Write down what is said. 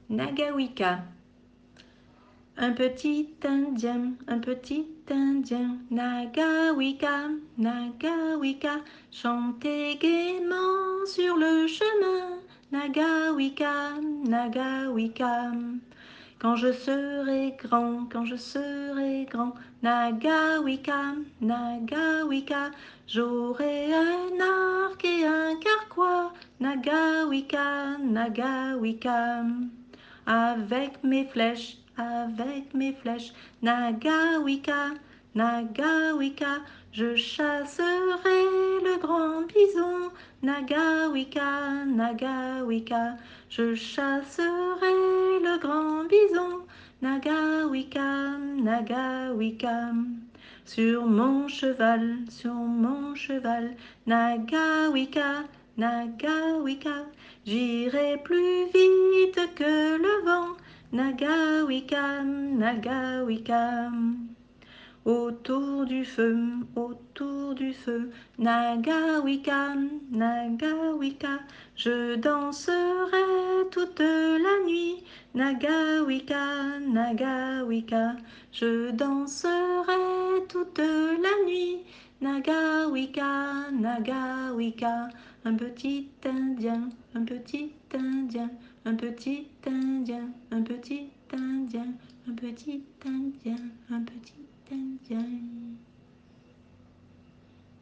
Nagawika. Un petit Indien, Nagawika, Nagawika, chantez gaiement sur le chemin, Nagawika, Nagawika. Quand je serai grand, Nagawika, Nagawika, j'aurai un arc et un carquois, Nagawika, Nagawika. Avec mes flèches, Nagawika, Nagawika, je chasserai le grand bison, Nagawika, Nagawika, je chasserai le grand bison, Nagawika, Nagawika. Sur mon cheval, Nagawika, Nagawika, j'irai plus vite que le vent, Nagawika, Nagawika. Autour du feu, Nagawika, Nagawika, je danserai toute la nuit, Nagawika, Nagawika, je danserai toute la nuit, Nagawika, Nagawika, un petit Indien, un petit Indien, un petit Indien, un petit Indien, un petit Indien, un petit Indien.